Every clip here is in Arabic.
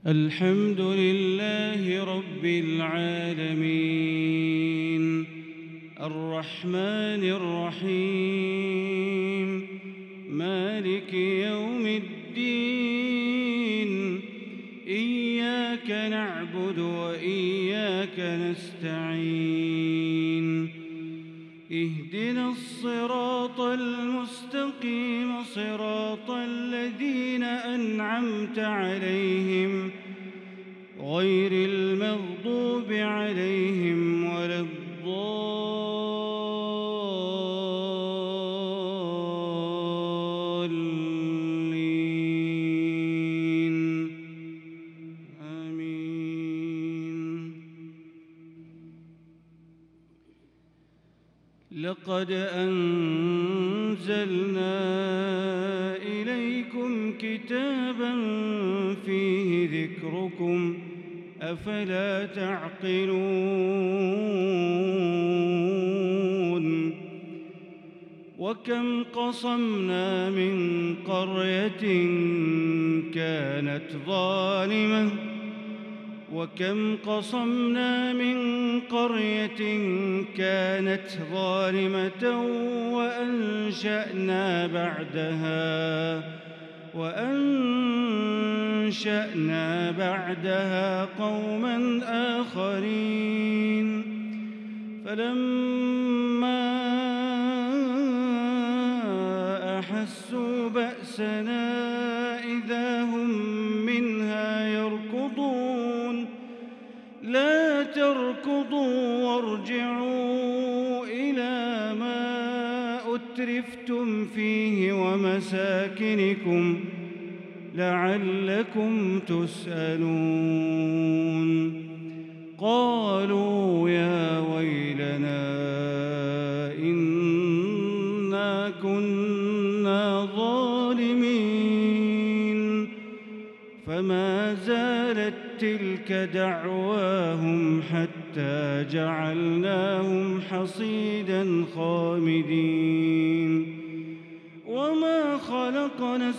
الحمد لله رب العالمين الرحمن الرحيم مالك يوم الدين إياك نعبد وإياك نستعين اهدنا الصراط المستقيم صراط الذين أنعمت عليهم غير المغضوب عليهم ولا الضالين آمين. لقد أنزلنا إليكم كتابا فيه ذكركم أفلا تعقلون وكم قصمنا من قرية كانت ظالمة وأنشأنا بعدها قوما آخرين فلما أحسوا بأسنا إذا هم منها يركضون لا تركضوا وارجعوا إلى ما أترفتم فيه ومساكنكم لعلكم تسألون. قالوا يا ويلنا إنا كنا ظالمين فما زالت تلك دعواهم حتى جعلناهم حصيدا خامدين. وما خلقنا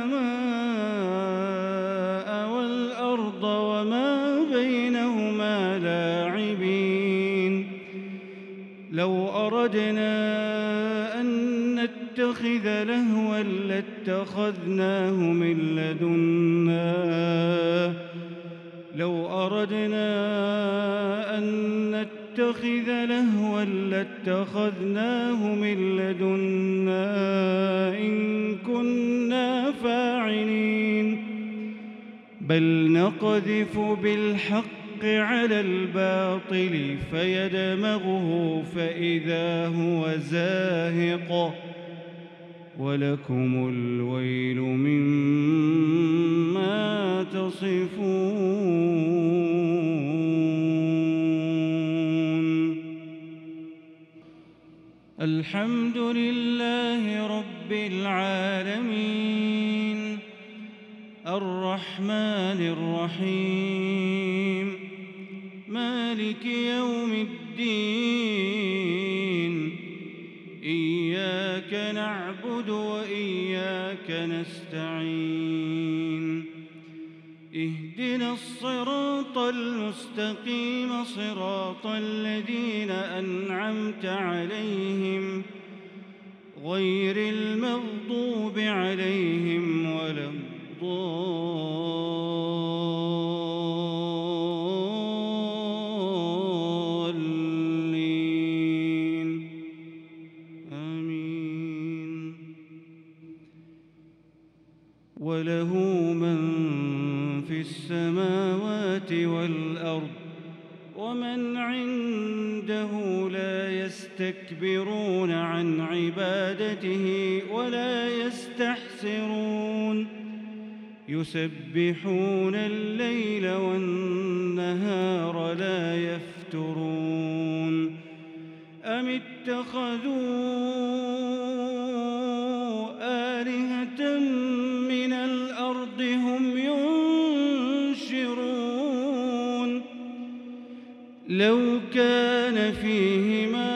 السماء والأرض وما بينهما لاعبين. لو أردنا أن نتخذ لهوا لاتخذناه من لدنا إن كنا فاعلين. بل نقذف بالحق على الباطل فيدمغه فإذا هو زاهق ولكم الويل مما تصفون. الحمد لله رب العالمين الرحمن الرحيم مالك يوم الدين إياك نعبد وإياك نستعين اهدنا الصراط المستقيم صراط الذين أنعمت عليهم غير المغضوب عليهم ولا الضالين آمين. وله من في السماوات والأرض ومن عنده لا يستكبرون عن عبادته ولا يستحسرون يسبحون الليل والنهار لا يفترون. أم اتخذوا آلهة من الأرض هم ينشرون. لو كان فيهما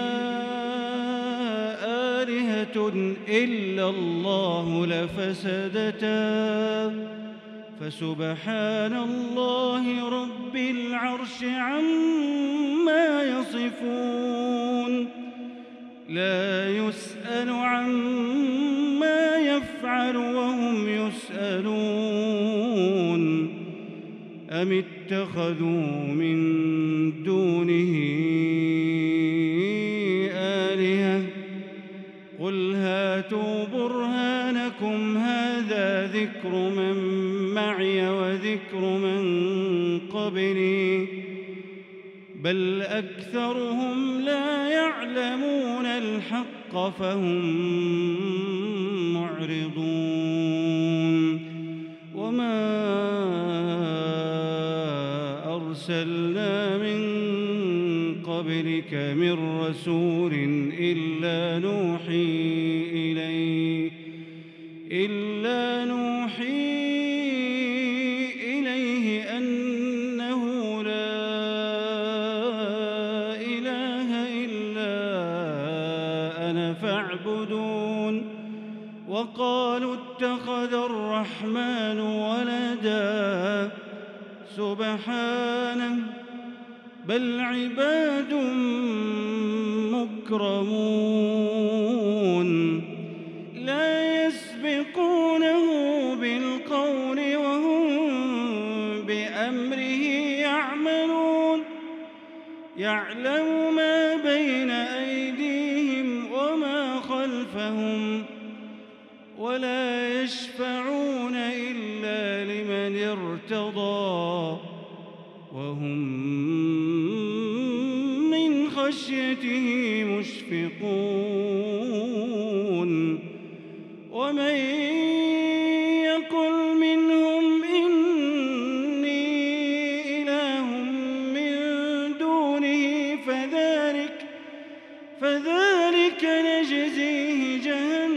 آلهة إلا الله لفسدتا فسبحان الله رب العرش عما يصفون لا يسأل عما يفعل وهم يسألون أم اتخذوا من دونه آلهة قل هاتوا برهانكم هذا ذكر من معي وذكر من قبلي بل أكثرهم لا يعلمون الحق فهم معرضون وما أرسلنا من قبلك من رسول إلا نوحي إليه أنه لا إله إلا أنا فاعبدون وقالوا اتخذ الرحمن ولدا سبحانه بل عباد مكرمون لا يسبقونه بالقول وهم بأمره يعملون يعلم ما بين أيديهم وما خلفهم ولا يشفعون إلا لمن ارتضى وهم من خشيته مشفقون ومن يقل منهم إني إله من دونه فذلك نجزيه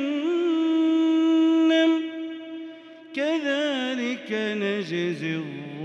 جهنم كذلك نجزي الظالمين